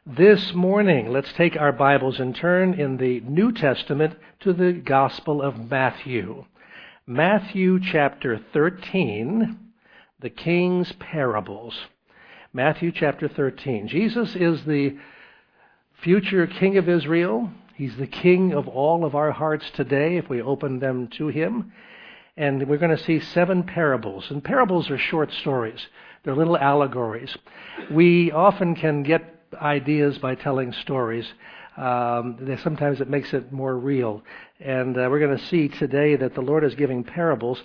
This morning, let's take our Bibles and turn in the New Testament to the Gospel of Matthew. Matthew chapter 13, the King's Parables. Matthew chapter 13. Jesus is the future King of Israel. He's the King of all of our hearts today if we open them to Him. And we're going to see 7 parables. And parables are short stories. They're little allegories. We often can get ideas by telling stories. Sometimes it makes it more real. And we're going to see today that the Lord is giving parables,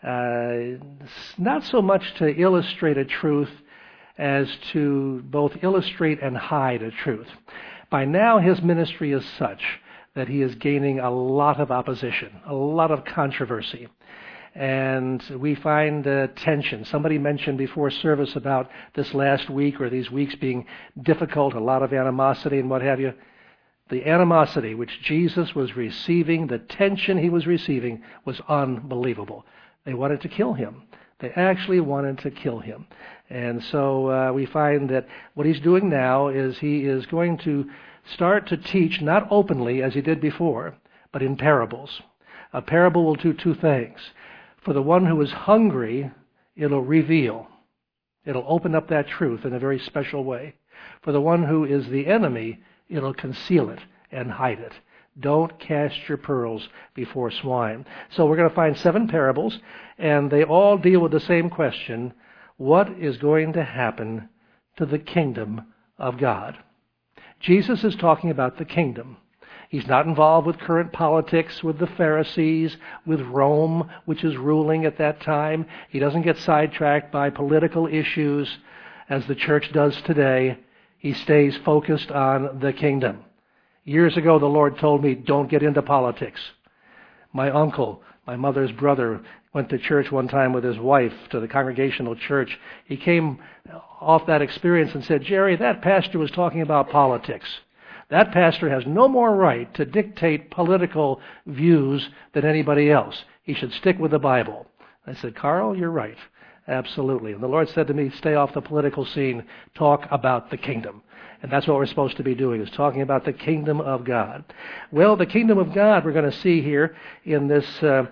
not so much to illustrate a truth as to both illustrate and hide a truth. By now, His ministry is such that He is gaining a lot of opposition, a lot of controversy. And we find tension. Somebody mentioned before service about this last week or these weeks being difficult, a lot of animosity and what have you. The animosity which Jesus was receiving, the tension He was receiving, was unbelievable. They wanted to kill Him. They actually wanted to kill Him. And so we find that what He's doing now is He is going to start to teach, not openly as He did before, but in parables. A parable will do 2 things. For the one who is hungry, it'll reveal. It'll open up that truth in a very special way. For the one who is the enemy, it'll conceal it and hide it. Don't cast your pearls before swine. So we're going to find 7 parables, and they all deal with the same question: what is going to happen to the kingdom of God? Jesus is talking about the kingdom. He's not involved with current politics, with the Pharisees, with Rome, which is ruling at that time. He doesn't get sidetracked by political issues as the church does today. He stays focused on the kingdom. Years ago, the Lord told me, don't get into politics. My uncle, my mother's brother, went to church one time with his wife to the Congregational Church. He came off that experience and said, Jerry, that pastor was talking about politics. That pastor has no more right to dictate political views than anybody else. He should stick with the Bible. I said, Carl, you're right. Absolutely. And the Lord said to me, stay off the political scene. Talk about the kingdom. And that's what we're supposed to be doing, is talking about the kingdom of God. Well, the kingdom of God, we're going to see here in this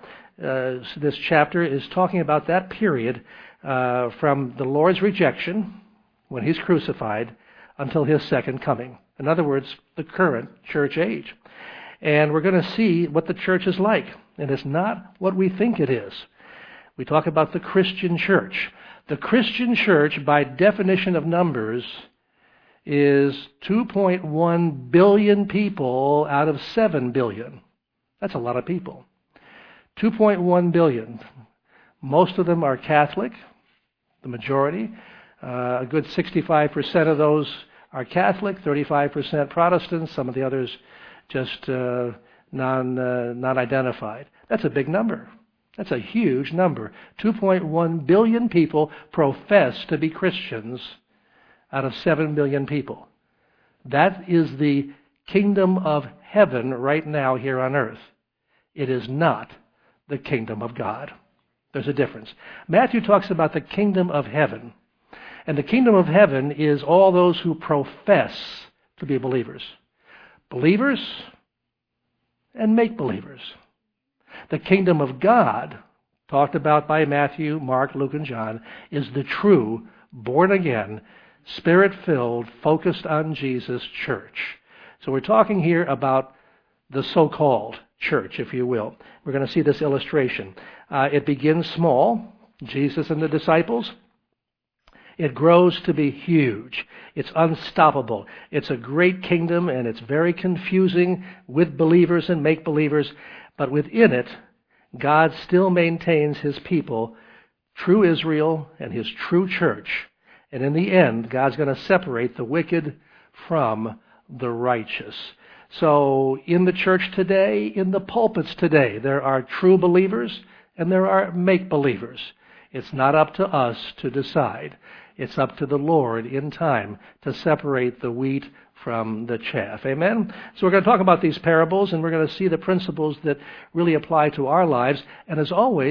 chapter, is talking about that period from the Lord's rejection, when He's crucified, until His second coming. In other words, the current church age. And we're going to see what the church is like. And it's not what we think it is. We talk about the Christian church. The Christian church, by definition of numbers, is 2.1 billion people out of 7 billion. That's a lot of people. 2.1 billion. Most of them are Catholic, the majority. A good 65% of those are Catholic, 35% Protestant, some of the others just non-identified. That's a big number. That's a huge number. 2.1 billion people profess to be Christians out of 7 billion people. That is the kingdom of heaven right now here on earth. It is not the kingdom of God. There's a difference. Matthew talks about the kingdom of heaven. And the kingdom of heaven is all those who profess to be believers. Believers and make-believers. The kingdom of God, talked about by Matthew, Mark, Luke, and John, is the true, born-again, Spirit-filled, focused on Jesus church. So we're talking here about the so-called church, if you will. We're going to see this illustration. It begins small, Jesus and the disciples. It grows to be huge. It's unstoppable. It's a great kingdom, and it's very confusing with believers and make-believers. But within it, God still maintains His people, true Israel and His true church. And in the end, God's going to separate the wicked from the righteous. So in the church today, in the pulpits today, there are true believers and there are make-believers. It's not up to us to decide. It's up to the Lord in time to separate the wheat from the chaff. Amen? So we're going to talk about these parables, and we're going to see the principles that really apply to our lives. And as always,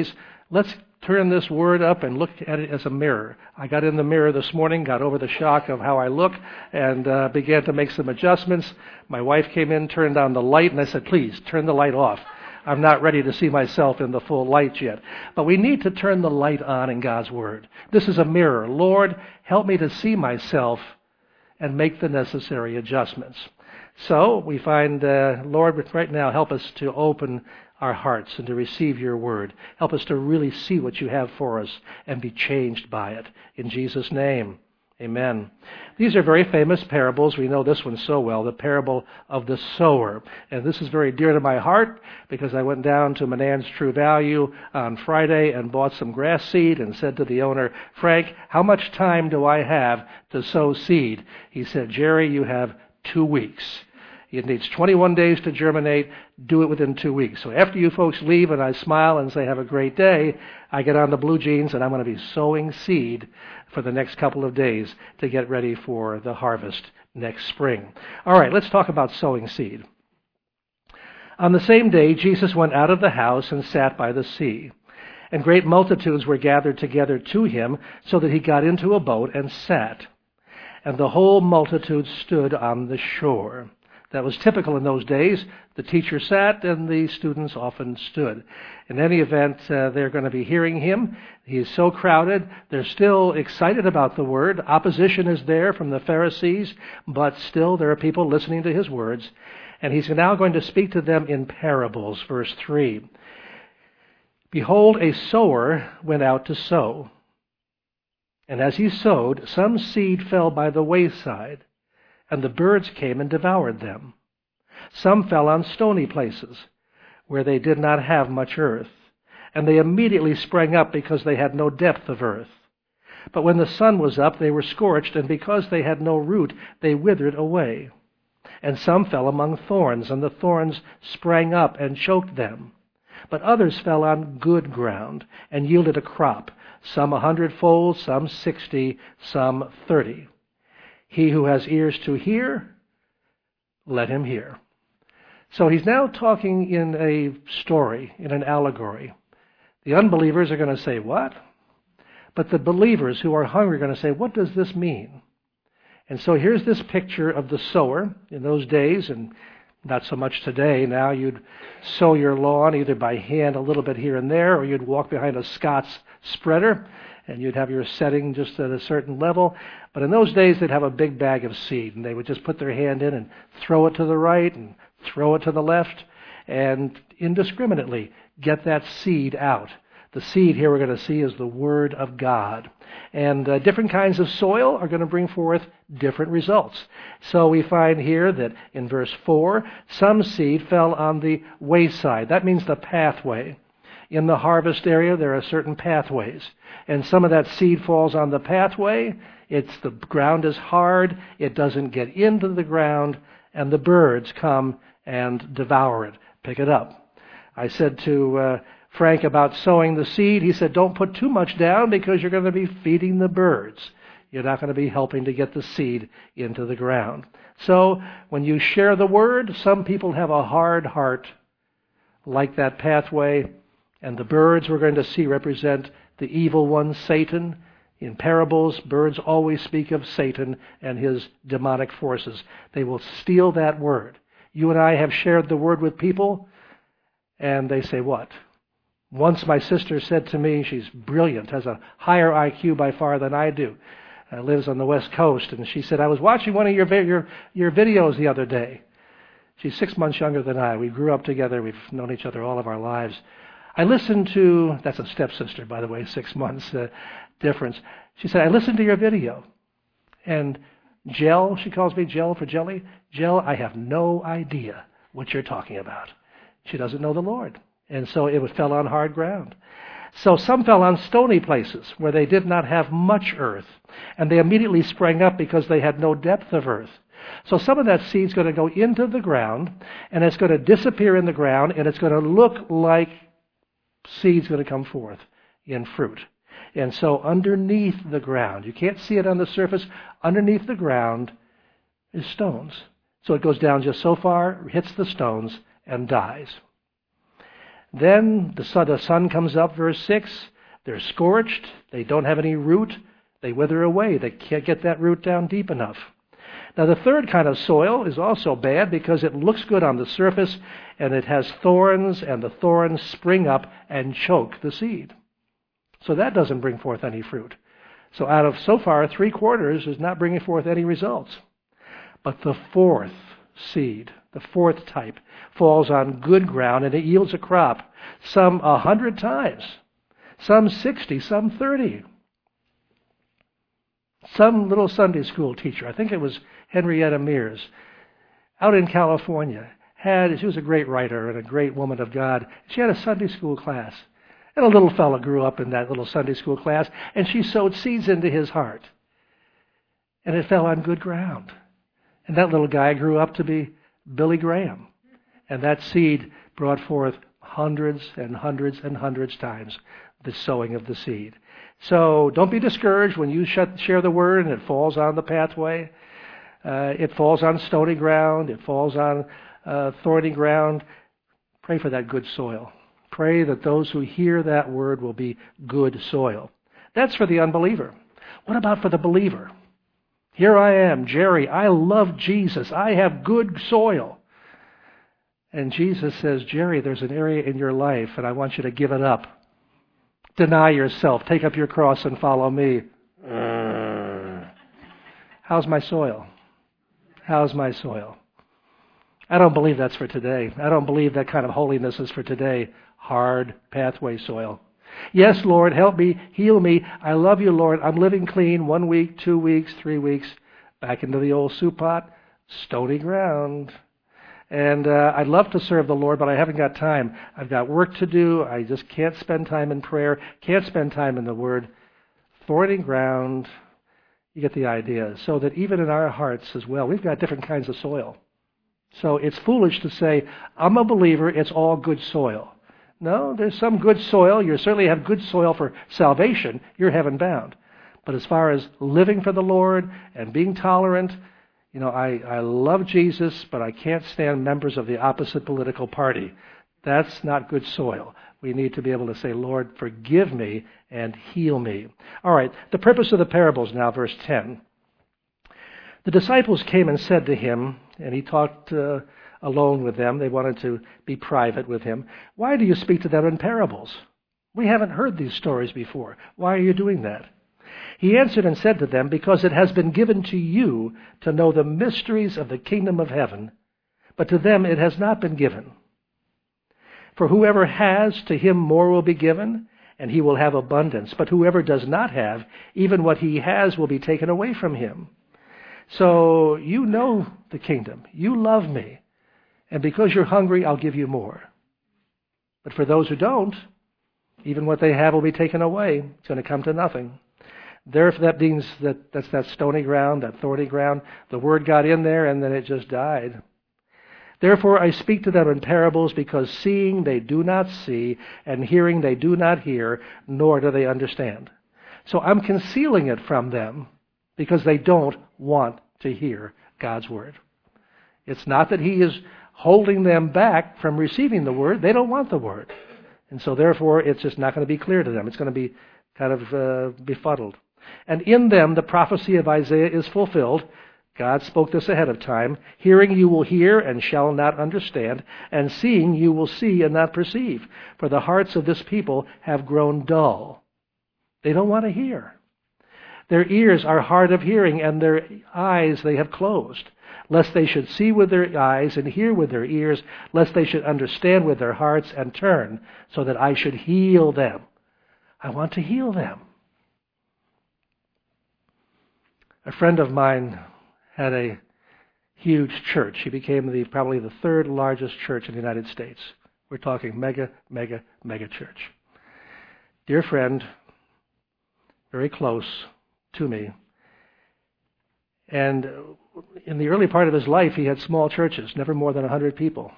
Let's turn this word up and look at it as a mirror. I got in the mirror this morning, got over the shock of how I look, and began to make some adjustments. My wife came in, turned on the light, and I said, please, turn the light off. I'm not ready to see myself in the full light yet. But we need to turn the light on in God's Word. This is a mirror. Lord, help me to see myself and make the necessary adjustments. So we find, Lord, right now, help us to open our hearts and to receive your word. Help us to really see what you have for us and be changed by it. In Jesus' name, amen. These are very famous parables. We know this one so well, the parable of the sower. And this is very dear to my heart because I went down to Menand's True Value on Friday and bought some grass seed and said to the owner, Frank, how much time do I have to sow seed? He said, Jerry, you have 2 weeks. It needs 21 days to germinate. Do it within 2 weeks. So after you folks leave and I smile and say have a great day, I get on the blue jeans and I'm going to be sowing seed for the next couple of days to get ready for the harvest next spring. All right, let's talk about sowing seed. On the same day, Jesus went out of the house and sat by the sea. And great multitudes were gathered together to him, so that he got into a boat and sat. And the whole multitude stood on the shore. That was typical in those days. The teacher sat and the students often stood. In any event, they're going to be hearing him. He is so crowded. They're still excited about the word. Opposition is there from the Pharisees, but still there are people listening to his words. And he's now going to speak to them in parables. Verse 3. Behold, a sower went out to sow. And as he sowed, some seed fell by the wayside, and the birds came and devoured them. Some fell on stony places, where they did not have much earth, and they immediately sprang up because they had no depth of earth. But when the sun was up, they were scorched, and because they had no root, they withered away. And some fell among thorns, and the thorns sprang up and choked them. But others fell on good ground, and yielded a crop, some 100-fold, some 60, some 30. He who has ears to hear, let him hear. So he's now talking in a story, in an allegory. The unbelievers are going to say, what? But the believers who are hungry are going to say, what does this mean? And so here's this picture of the sower in those days, and not so much today. Now you'd sow your lawn either by hand a little bit here and there, or you'd walk behind a Scott's spreader, and you'd have your setting just at a certain level. But in those days, they'd have a big bag of seed, and they would just put their hand in and throw it to the right and throw it to the left, and indiscriminately get that seed out. The seed here we're going to see is the Word of God. And different kinds of soil are going to bring forth different results. So we find here that in verse 4, some seed fell on the wayside. That means the pathway. In the harvest area, there are certain pathways. And some of that seed falls on the pathway. The ground is hard. It doesn't get into the ground. And the birds come and devour it, pick it up. I said to Frank about sowing the seed. He said, don't put too much down because you're going to be feeding the birds. You're not going to be helping to get the seed into the ground. So when you share the word, some people have a hard heart like that pathway. And the birds we're going to see represent the evil one, Satan. In parables, birds always speak of Satan and his demonic forces. They will steal that word. You and I have shared the word with people, and they say, what? Once my sister said to me, she's brilliant, has a higher IQ by far than I do, lives on the West Coast, and she said, I was watching one of your videos the other day. She's 6 months younger than I. We grew up together. We've known each other all of our lives. I listened to, that's a stepsister, by the way, 6 months difference. She said, I listened to your video. And Jell, she calls me Jell for jelly. Jell, I have no idea what you're talking about. She doesn't know the Lord. And so it fell on hard ground. So some fell on stony places where they did not have much earth. And they immediately sprang up because they had no depth of earth. So some of that seed's going to go into the ground, and it's going to disappear in the ground, and it's going to look like seed's going to come forth in fruit. And so underneath the ground, you can't see it on the surface, underneath the ground is stones. So it goes down just so far, hits the stones, and dies. Then the sun comes up, verse 6. They're scorched. They don't have any root. They wither away. They can't get that root down deep enough. Now, the third kind of soil is also bad because it looks good on the surface, and it has thorns, and the thorns spring up and choke the seed. So that doesn't bring forth any fruit. So out of so far, 3/4 is not bringing forth any results. But the fourth seed, the fourth type, falls on good ground, and it yields a crop, some 100 times, some 60, some 30. Some little Sunday school teacher, I think it was Henrietta Mears, out in California, she was a great writer and a great woman of God. She had a Sunday school class. And a little fellow grew up in that little Sunday school class, and she sowed seeds into his heart. And it fell on good ground. And that little guy grew up to be Billy Graham. And that seed brought forth hundreds and hundreds and hundreds times the sowing of the seed. So don't be discouraged when you share the word and it falls on the pathway. It falls on stony ground. It falls on thorny ground. Pray for that good soil. Pray that those who hear that word will be good soil. That's for the unbeliever. What about for the believer? Here I am, Jerry. I love Jesus. I have good soil. And Jesus says, Jerry, there's an area in your life, and I want you to give it up. Deny yourself. Take up your cross and follow me. How's my soil? How's my soil? I don't believe that's for today. I don't believe that kind of holiness is for today. Hard pathway soil. Yes, Lord, help me, heal me. I love you, Lord. I'm living clean 1 week, 2 weeks, 3 weeks. Back into the old soup pot, stony ground. And I'd love to serve the Lord, but I haven't got time. I've got work to do. I just can't spend time in prayer, can't spend time in the Word. Thorny ground, you get the idea. So that even in our hearts as well, we've got different kinds of soil. So it's foolish to say, I'm a believer, it's all good soil. No, there's some good soil. You certainly have good soil for salvation. You're heaven bound. But as far as living for the Lord and being tolerant, I love Jesus, but I can't stand members of the opposite political party. That's not good soil. We need to be able to say, Lord, forgive me and heal me. All right, the purpose of the parables now, verse 10. The disciples came and said to him, and he talked alone with them. They wanted to be private with him. Why do you speak to them in parables? We haven't heard these stories before. Why are you doing that? He answered and said to them, because it has been given to you to know the mysteries of the kingdom of heaven, but to them it has not been given. For whoever has, to him more will be given, and he will have abundance. But whoever does not have, even what he has will be taken away from him. So you know the kingdom. You love me. And because you're hungry, I'll give you more. But for those who don't, even what they have will be taken away. It's going to come to nothing. Therefore, that means that's that stony ground, that thorny ground. The word got in there and then it just died. Therefore, I speak to them in parables, because seeing they do not see, and hearing they do not hear, nor do they understand. So I'm concealing it from them because they don't want to hear God's word. It's not that he is holding them back from receiving the word. They don't want the word. And so therefore, it's just not going to be clear to them. It's going to be kind of befuddled. And in them, the prophecy of Isaiah is fulfilled. God spoke this ahead of time. Hearing you will hear and shall not understand, and seeing you will see and not perceive. For the hearts of this people have grown dull. They don't want to hear. Their ears are hard of hearing, and their eyes they have closed, lest they should see with their eyes and hear with their ears, lest they should understand with their hearts and turn, so that I should heal them. I want to heal them. A friend of mine had a huge church. He became probably the third largest church in the United States. We're talking mega church. Dear friend, very close to me. And in the early part of his life, he had small churches, never more than 100 people.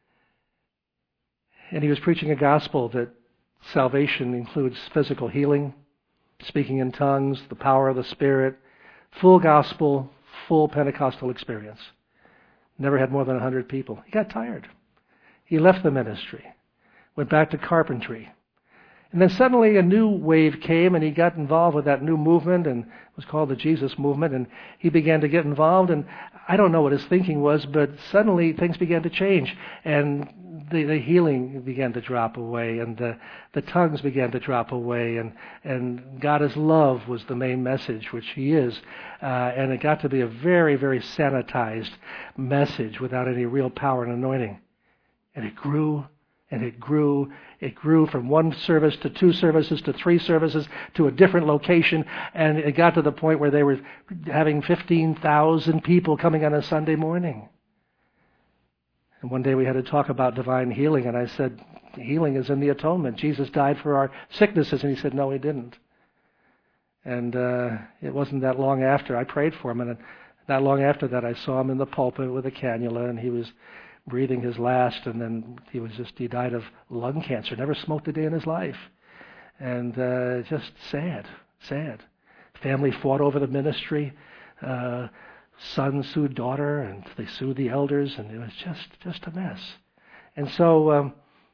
And he was preaching a gospel that salvation includes physical healing, speaking in tongues, the power of the Spirit, full gospel, full Pentecostal experience. Never had more than 100 people. He got tired. He left the ministry. went back to carpentry. And then suddenly a new wave came, and he got involved with that new movement, and it was called the Jesus movement, and he began to get involved, and I don't know what his thinking was, but suddenly things began to change, and the healing began to drop away, and the tongues began to drop away, and God is love was the main message, which he is, and it got to be a very, very sanitized message without any real power and anointing. And it grew, and it grew. It grew from one service to two services to three services to a different location, and it got to the point where they were having 15,000 people coming on a Sunday morning. And one day we had to talk about divine healing, and I said, healing is in the atonement. Jesus died for our sicknesses, and he said, no, he didn't. And it wasn't that long after. I prayed for him, and not long after that I saw him in the pulpit with a cannula, and he was breathing his last, and then he died of lung cancer. Never smoked a day in his life. And just sad. Family fought over the ministry. Son sued daughter, and they sued the elders, and it was just a mess. And so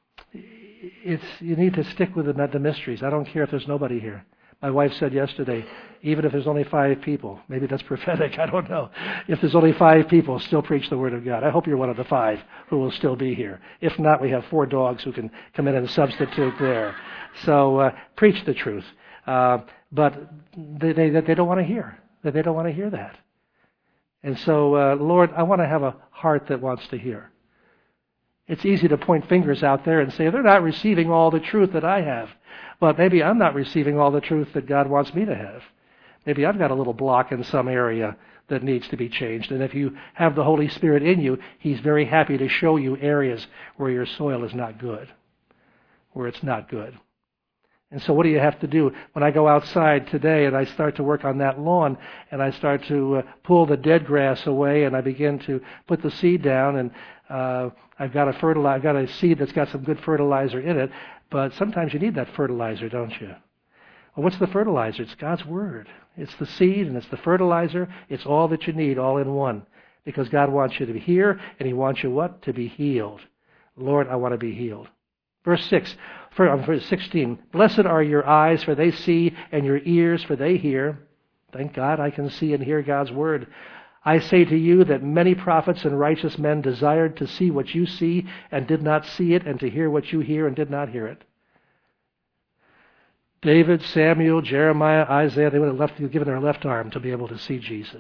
you need to stick with the mysteries. I don't care if there's nobody here. My wife said yesterday, even if there's only 5 people, maybe that's prophetic, I don't know. If there's only 5 people, still preach the Word of God. I hope you're one of the 5 who will still be here. If not, we have 4 dogs who can come in and substitute there. So preach the truth. But they don't want to hear. They don't want to hear that. And so, Lord, I want to have a heart that wants to hear. It's easy to point fingers out there and say, they're not receiving all the truth that I have. But maybe I'm not receiving all the truth that God wants me to have. Maybe I've got a little block in some area that needs to be changed. And if you have the Holy Spirit in you, He's very happy to show you areas where your soil is not good, where it's not good. And so what do you have to do? When I go outside today and I start to work on that lawn and I start to pull the dead grass away and I begin to put the seed down, and I've got a seed that's got some good fertilizer in it, but sometimes you need that fertilizer, don't you? Well, what's the fertilizer? It's God's Word. It's the seed and it's the fertilizer. It's all that you need, all in one. Because God wants you to hear, and He wants you what? To be healed. Lord, I want to be healed. Verse 16, blessed are your eyes, for they see, and your ears, for they hear. Thank God I can see and hear God's Word. I say to you that many prophets and righteous men desired to see what you see and did not see it, and to hear what you hear and did not hear it. David, Samuel, Jeremiah, Isaiah, they would have given their left arm to be able to see Jesus.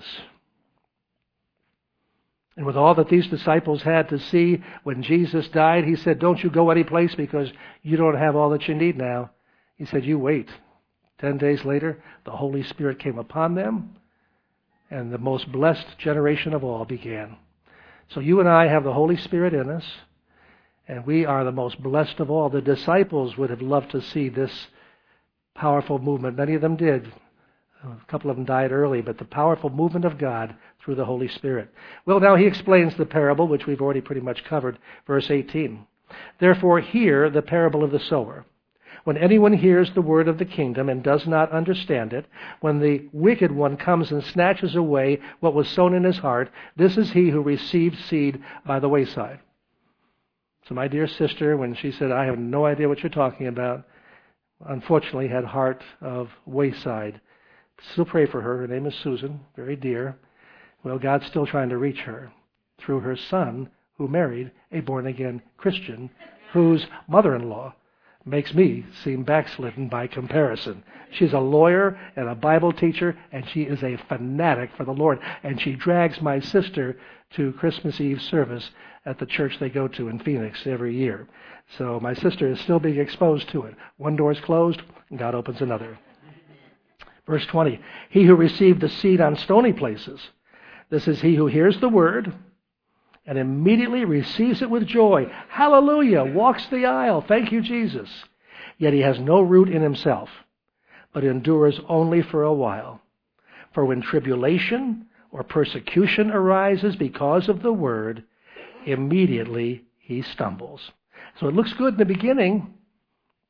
And with all that these disciples had to see when Jesus died, He said, don't you go any place because you don't have all that you need now. He said, you wait. 10 days later, the Holy Spirit came upon them, and the most blessed generation of all began. So you and I have the Holy Spirit in us, and we are the most blessed of all. The disciples would have loved to see this powerful movement. Many of them did. A couple of them died early, but the powerful movement of God through the Holy Spirit. Well, now He explains the parable, which we've already pretty much covered, verse 18. Therefore hear the parable of the sower. When anyone hears the word of the kingdom and does not understand it, when the wicked one comes and snatches away what was sown in his heart, this is he who received seed by the wayside. So my dear sister, when she said, I have no idea what you're talking about, unfortunately had heart of wayside. Still pray for her. Her name is Susan, very dear. Well, God's still trying to reach her through her son, who married a born-again Christian, whose mother-in-law makes me seem backslidden by comparison. She's a lawyer and a Bible teacher, and she is a fanatic for the Lord. And she drags my sister to Christmas Eve service at the church they go to in Phoenix every year. So my sister is still being exposed to it. One door is closed, and God opens another. Verse 20, he who received the seed on stony places, this is he who hears the word and immediately receives it with joy. Hallelujah, walks the aisle. Thank you, Jesus. Yet he has no root in himself, but endures only for a while. For when tribulation or persecution arises because of the word, immediately he stumbles. So it looks good in the beginning.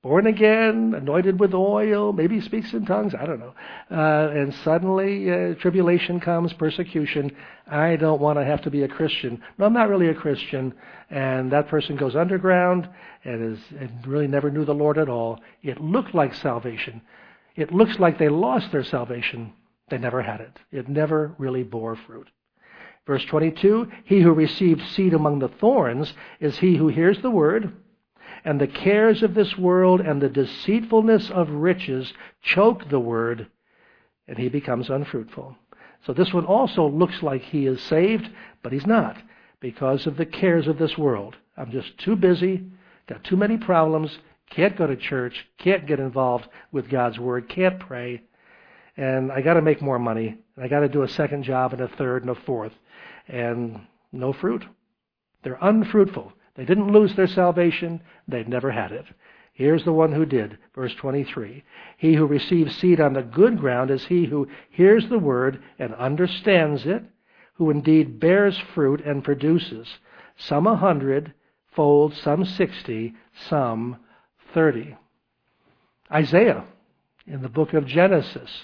born again, anointed with oil, maybe speaks in tongues, I don't know. And suddenly tribulation comes, persecution. I don't want to have to be a Christian. No, I'm not really a Christian. And that person goes underground and really never knew the Lord at all. It looked like salvation. It looks like they lost their salvation. They never had it. It never really bore fruit. Verse 22, he who received seed among the thorns is he who hears the word, and the cares of this world and the deceitfulness of riches choke the word, and he becomes unfruitful. So this one also looks like he is saved, but he's not, because of the cares of this world. I'm just too busy, got too many problems, can't go to church, can't get involved with God's word, can't pray, and I got to make more money, and I got to do a second job and a third and a fourth, and no fruit. They're unfruitful. They didn't lose their salvation. They've never had it. Here's the one who did. Verse 23. He who receives seed on the good ground is he who hears the word and understands it, who indeed bears fruit and produces, some 100-fold, some 60, some 30. Isaiah, in the book of Genesis,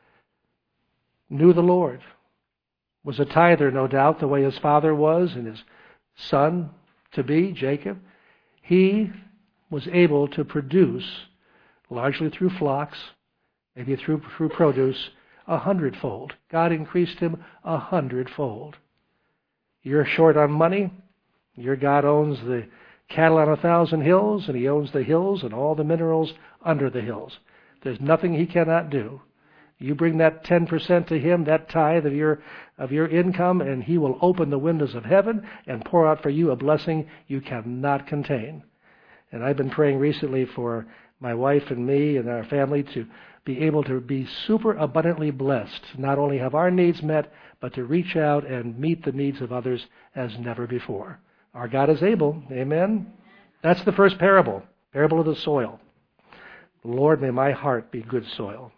knew the Lord, was a tither, no doubt, the way his father was and his son to be, Jacob. He was able to produce, largely through flocks, maybe through produce, 100-fold. God increased him 100-fold. You're short on money. Your God owns the cattle on 1,000 hills, and he owns the hills and all the minerals under the hills. There's nothing he cannot do. You bring that 10% to him, that tithe of your income, and he will open the windows of heaven and pour out for you a blessing you cannot contain. And I've been praying recently for my wife and me and our family to be able to be super abundantly blessed, not only have our needs met, but to reach out and meet the needs of others as never before. Our God is able. Amen? That's the first parable of the soil. Lord, may my heart be good soil.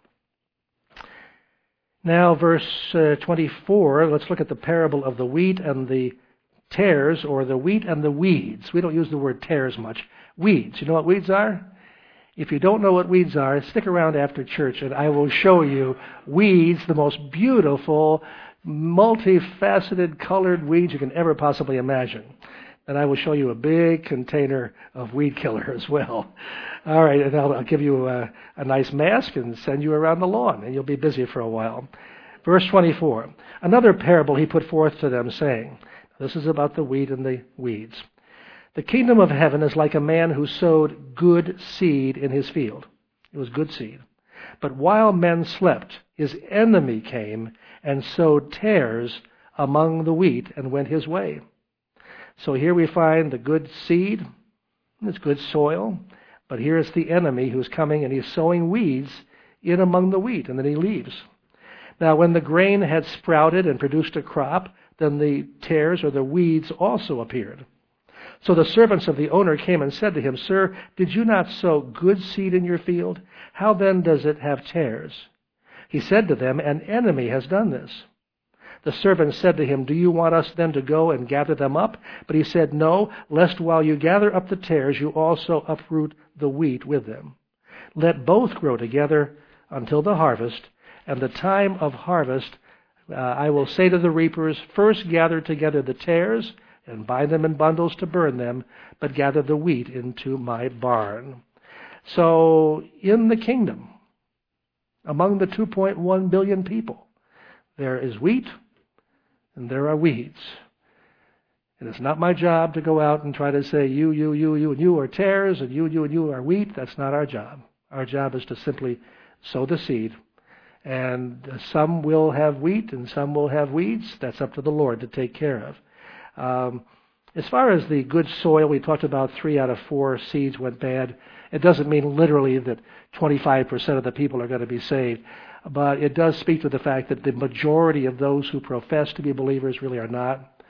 Now, verse 24, let's look at the parable of the wheat and the tares, or the wheat and the weeds. We don't use the word tares much. Weeds. You know what weeds are? If you don't know what weeds are, stick around after church and I will show you weeds, the most beautiful, multifaceted, colored weeds you can ever possibly imagine. And I will show you a big container of weed killer as well. All right, and I'll give you a nice mask and send you around the lawn, and you'll be busy for a while. Verse 24, another parable he put forth to them, saying, this is about the wheat and the weeds. The kingdom of heaven is like a man who sowed good seed in his field. It was good seed. But while men slept, his enemy came and sowed tares among the wheat and went his way. So here we find the good seed, it's good soil, but here is the enemy who's coming and he's sowing weeds in among the wheat, and then he leaves. Now when the grain had sprouted and produced a crop, then the tares or the weeds also appeared. So the servants of the owner came and said to him, Sir, did you not sow good seed in your field? How then does it have tares? He said to them, An enemy has done this. The servants said to him, Do you want us then to go and gather them up? But he said, No, lest while you gather up the tares, you also uproot the wheat with them. Let both grow together until the harvest, and the time of harvest I will say to the reapers, First gather together the tares, and bind them in bundles to burn them, but gather the wheat into my barn. So in the kingdom, among the 2.1 billion people, there is wheat and there are weeds. And it's not my job to go out and try to say, you, and you are tares, and you are wheat. That's not our job. Our job is to simply sow the seed. And some will have wheat and some will have weeds. That's up to the Lord to take care of. As far as the good soil, we talked about 3 out of 4 seeds went bad. It doesn't mean literally that 25% of the people are going to be saved. But it does speak to the fact that the majority of those who profess to be believers really are not.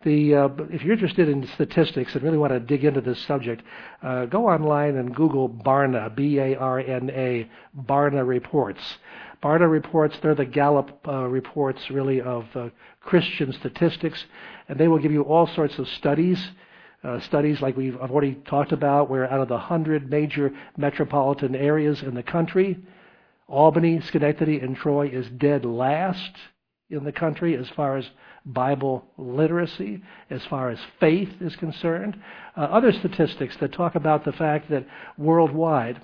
If you're interested in statistics and really want to dig into this subject, go online and Google Barna, B-A-R-N-A, Barna Reports. Barna Reports, they're the Gallup reports really of Christian statistics, and they will give you all sorts of studies studies like I've already talked about, where out of the 100 major metropolitan areas in the country, Albany, Schenectady, and Troy is dead last in the country as far as Bible literacy, as far as faith is concerned. Other statistics that talk about the fact that worldwide,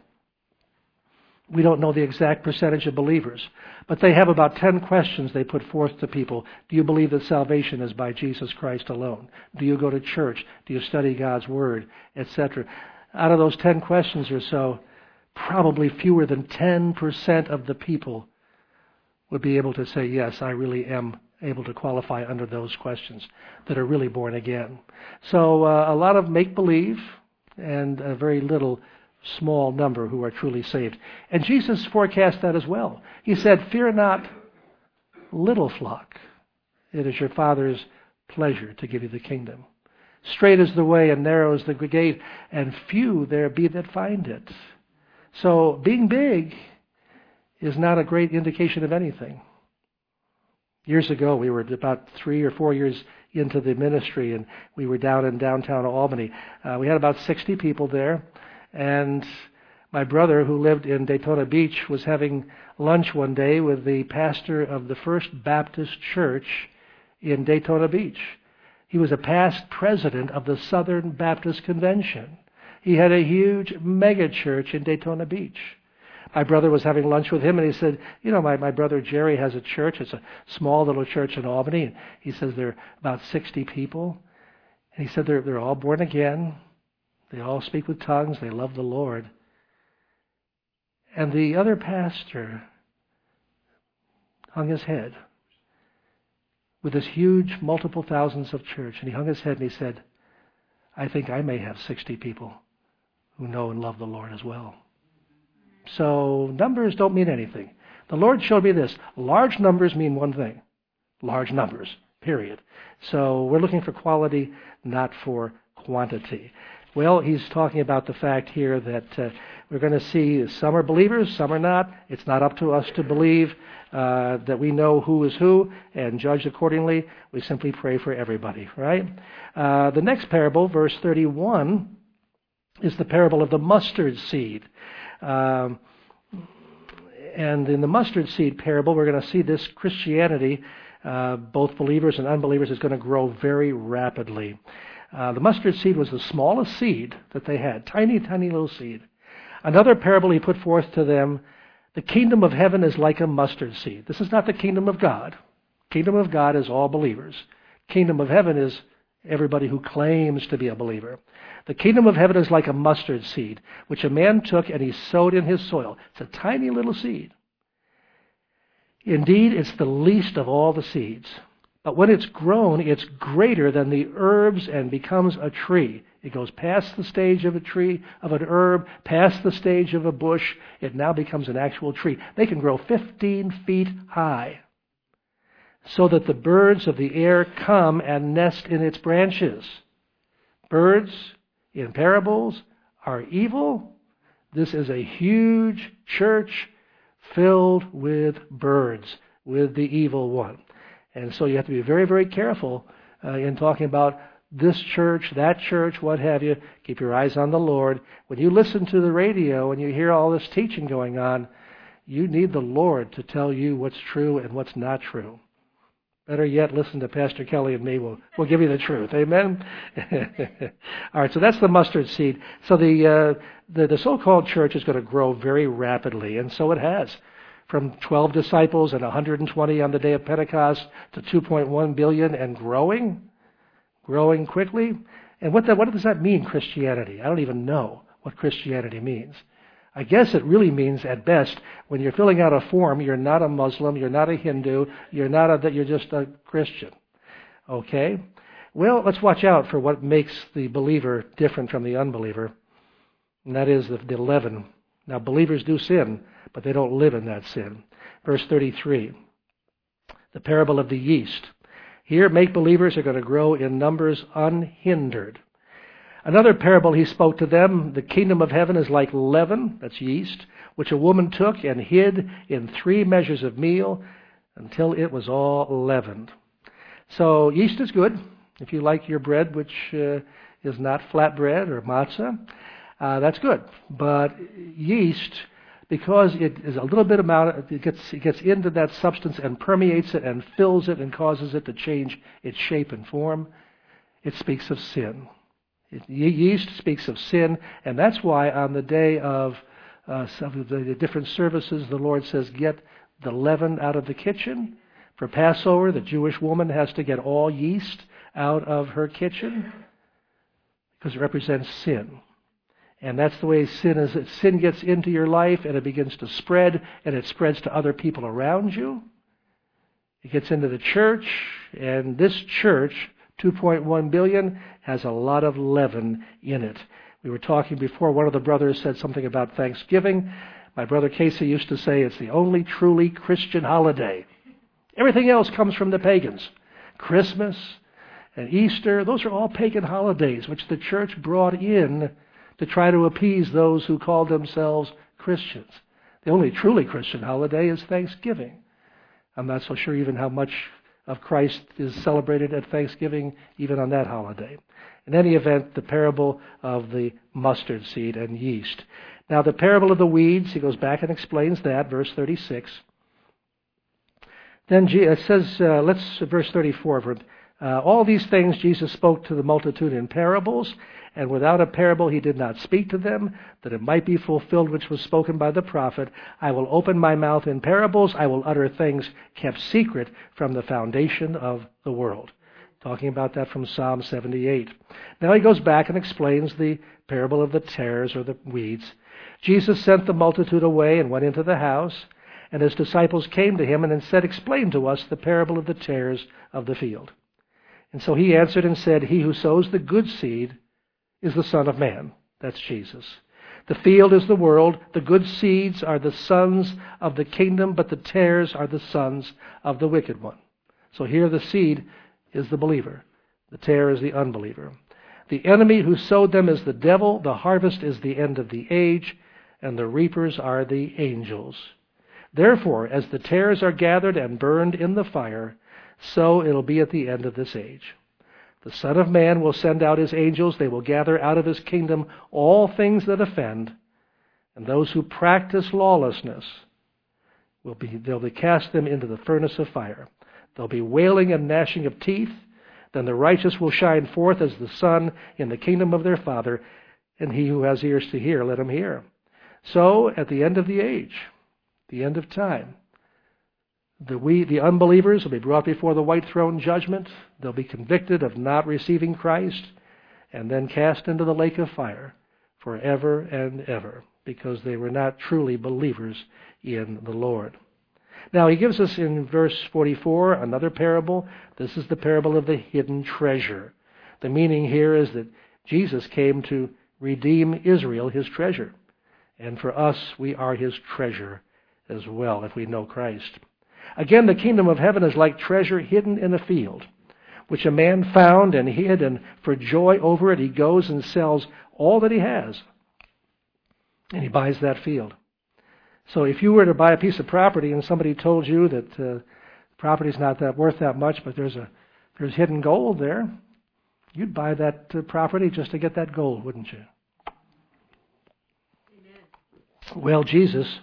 we don't know the exact percentage of believers, but they have about 10 questions they put forth to people. Do you believe that salvation is by Jesus Christ alone? Do you go to church? Do you study God's Word? Etc. Out of those 10 questions or so, probably fewer than 10% of the people would be able to say, yes, I really am able to qualify under those questions, that are really born again. So a lot of make-believe and a very little small number who are truly saved. And Jesus forecast that as well. He said, fear not, little flock. It is your Father's pleasure to give you the kingdom. Straight is the way and narrow is the gate, and few there be that find it. So being big is not a great indication of anything. Years ago, we were about 3 or 4 years into the ministry, and we were down in downtown Albany. We had about 60 people there, and my brother, who lived in Daytona Beach, was having lunch one day with the pastor of the First Baptist Church in Daytona Beach. He was a past president of the Southern Baptist Convention. He had a huge mega church in Daytona Beach. My brother was having lunch with him, and he said, my brother Jerry has a church. It's a small little church in Albany. And he says there are about 60 people. And he said they're all born again. They all speak with tongues. They love the Lord. And the other pastor hung his head with this huge multiple thousands of church. And he hung his head and he said, I think I may have 60 people who know and love the Lord as well. So numbers don't mean anything. The Lord showed me this. Large numbers mean one thing. Large numbers, period. So we're looking for quality, not for quantity. Well, he's talking about the fact here that we're going to see some are believers, some are not. It's not up to us to believe that we know who is who and judge accordingly. We simply pray for everybody, right? The next parable, verse 31, is the parable of the mustard seed. And in the mustard seed parable, we're going to see this Christianity, both believers and unbelievers, is going to grow very rapidly. The mustard seed was the smallest seed that they had, tiny, tiny little seed. Another parable he put forth to them, the kingdom of heaven is like a mustard seed. This is not the kingdom of God. Kingdom of God is all believers. Kingdom of heaven is everybody who claims to be a believer. The kingdom of heaven is like a mustard seed, which a man took and he sowed in his soil. It's a tiny little seed. Indeed, it's the least of all the seeds. But when it's grown, it's greater than the herbs and becomes a tree. It goes past the stage of a tree, of an herb, past the stage of a bush. It now becomes an actual tree. They can grow 15 feet high, so that the birds of the air come and nest in its branches. Birds in parables are evil. This is a huge church filled with birds, with the evil one. And so you have to be very, very careful in talking about this church, that church, what have you. Keep your eyes on the Lord. When you listen to the radio and you hear all this teaching going on, you need the Lord to tell you what's true and what's not true. Better yet, listen to Pastor Kelly and me. We'll give you the truth. Amen? All right, so that's the mustard seed. So the so-called church is going to grow very rapidly, and so it has. From 12 disciples and 120 on the day of Pentecost to 2.1 billion and growing quickly. And what does that mean, Christianity? I don't even know what Christianity means. I guess it really means, at best, when you're filling out a form, you're not a Muslim, you're not a Hindu, you're just a Christian. Okay? Well, let's watch out for what makes the believer different from the unbeliever, and that is the leaven. Now, believers do sin, but they don't live in that sin. Verse 33, the parable of the yeast. Here, make-believers are going to grow in numbers unhindered. Another parable he spoke to them, the kingdom of heaven is like leaven, that's yeast, which a woman took and hid in 3 measures of meal until it was all leavened. So yeast is good. If you like your bread, which is not flatbread or matzah. That's good. But yeast, because it is a little bit amount, it gets into that substance and permeates it and fills it and causes it to change its shape and form. It speaks of sin. Yeast speaks of sin, and that's why on the day of some of the different services, the Lord says, get the leaven out of the kitchen. For Passover, the Jewish woman has to get all yeast out of her kitchen because it represents sin. And that's the way sin is. Sin gets into your life and it begins to spread, and it spreads to other people around you. It gets into the church, and this church, 2.1 billion, has a lot of leaven in it. We were talking before, one of the brothers said something about Thanksgiving. My brother Casey used to say it's the only truly Christian holiday. Everything else comes from the pagans. Christmas and Easter, those are all pagan holidays which the church brought in to try to appease those who called themselves Christians. The only truly Christian holiday is Thanksgiving. I'm not so sure even how much of Christ is celebrated at Thanksgiving, even on that holiday. In any event, the parable of the mustard seed and yeast. Now, the parable of the weeds, he goes back and explains that, verse 36. Then it says, verse 34. All these things Jesus spoke to the multitude in parables, and without a parable he did not speak to them, that it might be fulfilled which was spoken by the prophet. I will open my mouth in parables, I will utter things kept secret from the foundation of the world. Talking about that from Psalm 78. Now he goes back and explains the parable of the tares or the weeds. Jesus sent the multitude away and went into the house, and his disciples came to him and said, explain to us the parable of the tares of the field. And so he answered and said, he who sows the good seed is the Son of Man. That's Jesus. The field is the world. The good seeds are the sons of the kingdom, but the tares are the sons of the wicked one. So here the seed is the believer. The tare is the unbeliever. The enemy who sowed them is the devil. The harvest is the end of the age, and the reapers are the angels. Therefore, as the tares are gathered and burned in the fire, so it'll be at the end of this age. The Son of Man will send out his angels. They will gather out of his kingdom all things that offend, and those who practice lawlessness they'll be cast them into the furnace of fire. There'll be wailing and gnashing of teeth. Then the righteous will shine forth as the sun in the kingdom of their Father, and he who has ears to hear, let him hear. So, at the end of the age, the end of time, the unbelievers will be brought before the white throne judgment. They'll be convicted of not receiving Christ and then cast into the lake of fire forever and ever because they were not truly believers in the Lord. Now, he gives us in verse 44 another parable. This is the parable of the hidden treasure. The meaning here is that Jesus came to redeem Israel, his treasure. And for us, we are his treasure as well if we know Christ. Again, the kingdom of heaven is like treasure hidden in a field, which a man found and hid, and for joy over it he goes and sells all that he has, and he buys that field. So if you were to buy a piece of property and somebody told you that the property's not worth that much, but there's hidden gold there, you'd buy that property just to get that gold, wouldn't you? Amen. Well, Jesus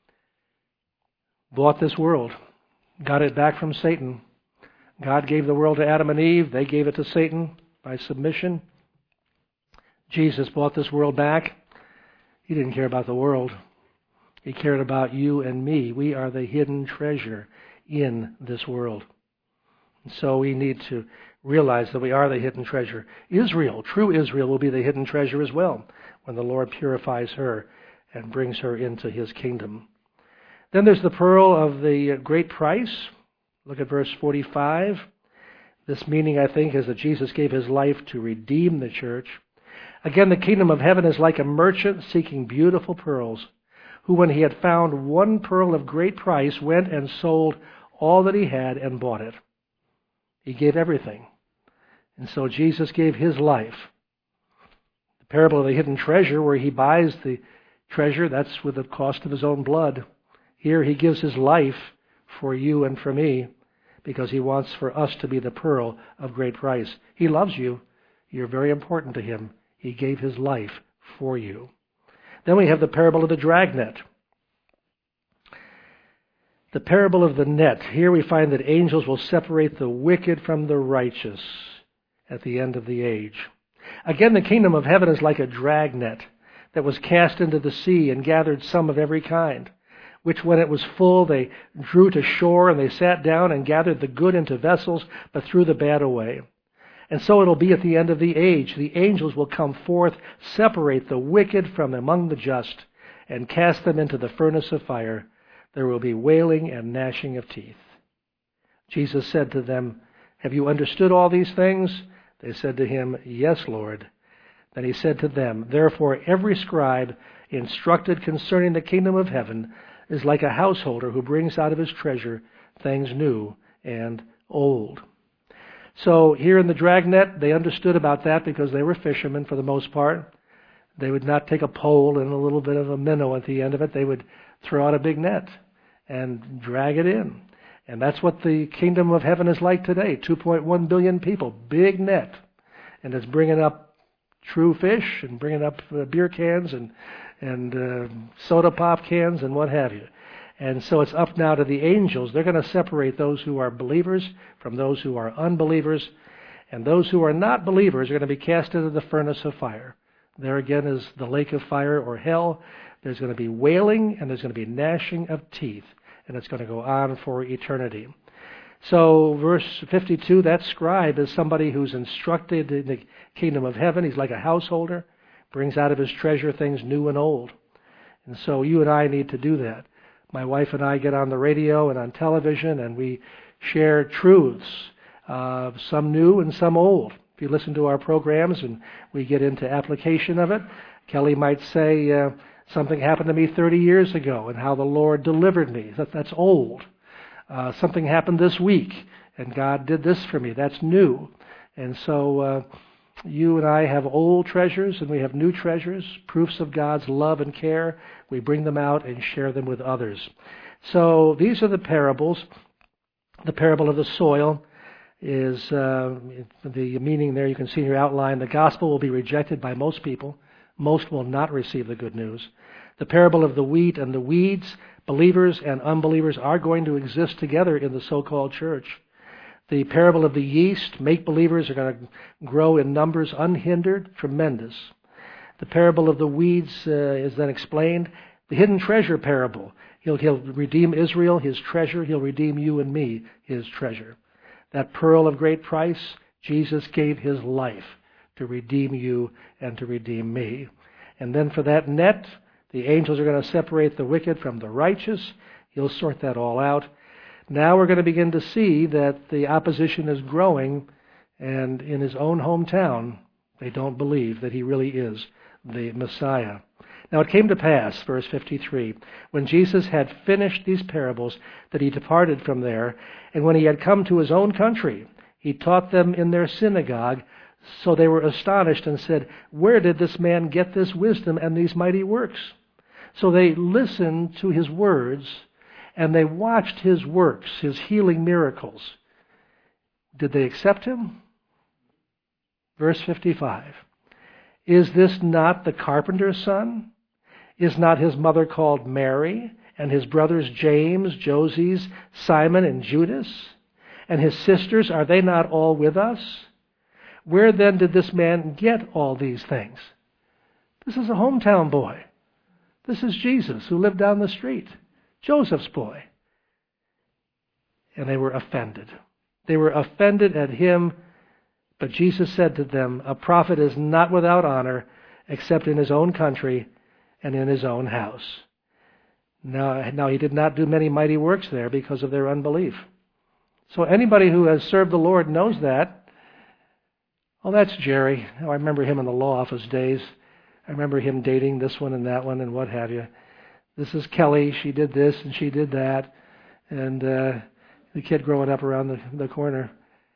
bought this world. Got it back from Satan. God gave the world to Adam and Eve. They gave it to Satan by submission. Jesus bought this world back. He didn't care about the world. He cared about you and me. We are the hidden treasure in this world. And so we need to realize that we are the hidden treasure. Israel, true Israel, will be the hidden treasure as well when the Lord purifies her and brings her into his kingdom. Then there's the pearl of the great price. Look at verse 45. This meaning, I think, is that Jesus gave his life to redeem the church. Again, the kingdom of heaven is like a merchant seeking beautiful pearls, who, when he had found one pearl of great price, went and sold all that he had and bought it. He gave everything. And so Jesus gave his life. The parable of the hidden treasure, where he buys the treasure, that's with the cost of his own blood. Here he gives his life for you and for me because he wants for us to be the pearl of great price. He loves you. You're very important to him. He gave his life for you. Then we have the parable of the dragnet. The parable of the net. Here we find that angels will separate the wicked from the righteous at the end of the age. Again, the kingdom of heaven is like a dragnet that was cast into the sea and gathered some of every kind, which when it was full they drew to shore, and they sat down and gathered the good into vessels, but threw the bad away. And so it'll be at the end of the age. The angels will come forth, separate the wicked from among the just, and cast them into the furnace of fire. There will be wailing and gnashing of teeth. Jesus said to them, "Have you understood all these things?" They said to him, "Yes, Lord." Then he said to them, "Therefore every scribe instructed concerning the kingdom of heaven is like a householder who brings out of his treasure things new and old." So here in the dragnet, they understood about that because they were fishermen for the most part. They would not take a pole and a little bit of a minnow at the end of it. They would throw out a big net and drag it in. And that's what the kingdom of heaven is like today. 2.1 billion people, big net. And it's bringing up true fish and bringing up beer cans and soda pop cans and what have you. And so it's up now to the angels. They're going to separate those who are believers from those who are unbelievers. And those who are not believers are going to be cast into the furnace of fire. There again is the lake of fire or hell. There's going to be wailing and there's going to be gnashing of teeth. And it's going to go on for eternity. So verse 52, that scribe is somebody who's instructed in the kingdom of heaven. He's like a householder, brings out of his treasure things new and old. And so you and I need to do that. My wife and I get on the radio and on television and we share truths, some new and some old. If you listen to our programs and we get into application of it, Kelly might say, something happened to me 30 years ago and how the Lord delivered me. That's old. Something happened this week and God did this for me. That's new. And so you and I have old treasures and we have new treasures, proofs of God's love and care. We bring them out and share them with others. So these are the parables. The parable of the soil is the meaning there you can see in your outline. The gospel will be rejected by most people. Most will not receive the good news. The parable of the wheat and the weeds, believers and unbelievers are going to exist together in the so-called church. The parable of the yeast, make-believers are going to grow in numbers unhindered, tremendous. The parable of the weeds is then explained. The hidden treasure parable, he'll redeem Israel, his treasure. He'll redeem you and me, his treasure. That pearl of great price, Jesus gave his life to redeem you and to redeem me. And then for that net, the angels are going to separate the wicked from the righteous. He'll sort that all out. Now we're going to begin to see that the opposition is growing, and in his own hometown, they don't believe that he really is the Messiah. Now it came to pass, verse 53, when Jesus had finished these parables, that he departed from there, and when he had come to his own country, he taught them in their synagogue. So they were astonished and said, "Where did this man get this wisdom and these mighty works?" So they listened to his words, and they watched his works, his healing miracles. Did they accept him? Verse 55. Is this not the carpenter's son? Is not his mother called Mary, and his brothers James, Joses, Simon, and Judas? And his sisters, are they not all with us? Where then did this man get all these things? This is a hometown boy. This is Jesus who lived down the street, Joseph's boy. And they were offended. They were offended at him, but Jesus said to them, "A prophet is not without honor except in his own country and in his own house." Now he did not do many mighty works there because of their unbelief. So anybody who has served the Lord knows that. Oh, that's Jerry. Oh, I remember him in the law office days. I remember him dating this one and that one and what have you. This is Kelly. She did this and she did that. And the kid growing up around the corner.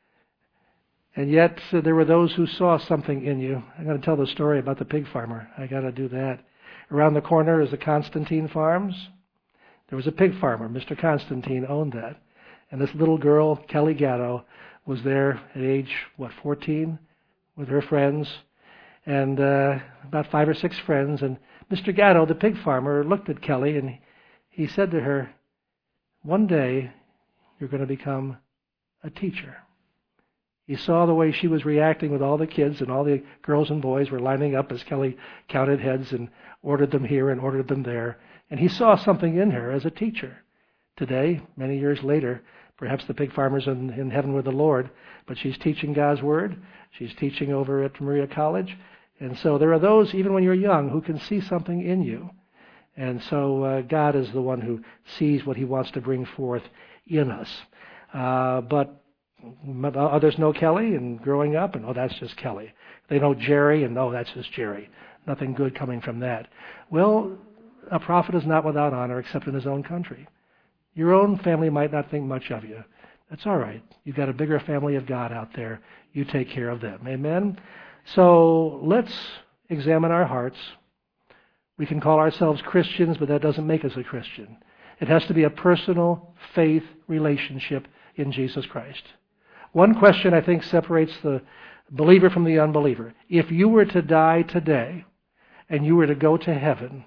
And yet there were those who saw something in you. I'm going to tell the story about the pig farmer. I got to do that. Around the corner is the Constantine Farms. There was a pig farmer. Mr. Constantine owned that. And this little girl, Kelly Gatto, was there at age, 14? with her friends, and about 5 or 6 friends. And Mr. Gatto, the pig farmer, looked at Kelly and he said to her, "One day you're going to become a teacher." He saw the way she was reacting with all the kids, and all the girls and boys were lining up as Kelly counted heads and ordered them here and ordered them there. And he saw something in her as a teacher. Today, many years later, perhaps the pig farmer's in heaven with the Lord, but she's teaching God's Word. She's teaching over at Maria College. And so there are those, even when you're young, who can see something in you. And so God is the one who sees what He wants to bring forth in us. But others know Kelly and growing up, and that's just Kelly. They know Jerry, and that's just Jerry. Nothing good coming from that. Well, a prophet is not without honor except in his own country. Your own family might not think much of you. That's all right. You've got a bigger family of God out there. You take care of them. Amen? So let's examine our hearts. We can call ourselves Christians, but that doesn't make us a Christian. It has to be a personal faith relationship in Jesus Christ. One question, I think, separates the believer from the unbeliever. If you were to die today and you were to go to heaven,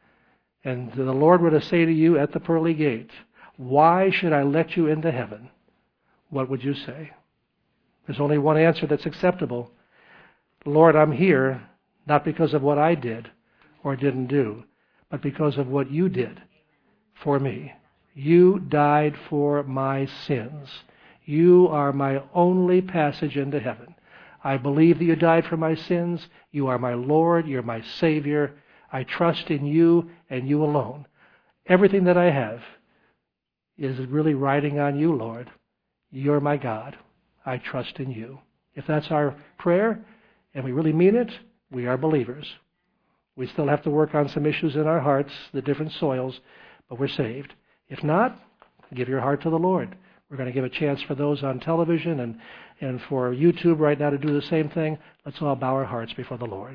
and the Lord were to say to you at the pearly gate, "Why should I let you into heaven?" What would you say? There's only one answer that's acceptable. "Lord, I'm here not because of what I did or didn't do, but because of what you did for me. You died for my sins. You are my only passage into heaven. I believe that you died for my sins. You are my Lord. You're my Savior. I trust in you and you alone. Everything that I have is really riding on you, Lord. You're my God. I trust in you." If that's our prayer, and we really mean it, we are believers. We still have to work on some issues in our hearts, the different soils, but we're saved. If not, give your heart to the Lord. We're going to give a chance for those on television and for YouTube right now to do the same thing. Let's all bow our hearts before the Lord.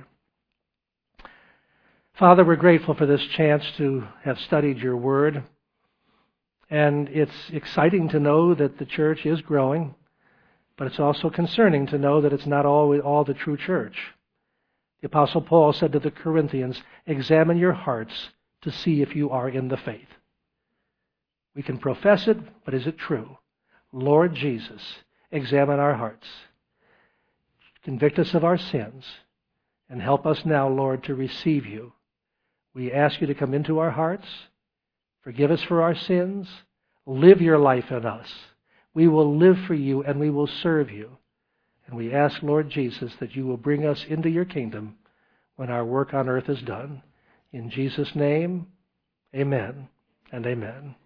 Father, we're grateful for this chance to have studied your word. And it's exciting to know that the church is growing, but it's also concerning to know that it's not all the true church. The Apostle Paul said to the Corinthians, "Examine your hearts to see if you are in the faith." We can profess it, but is it true? Lord Jesus, examine our hearts. Convict us of our sins, and help us now, Lord, to receive you. We ask you to come into our hearts, forgive us for our sins, live your life in us. We will live for you and we will serve you. And we ask, Lord Jesus, that you will bring us into your kingdom when our work on earth is done. In Jesus' name, amen and amen.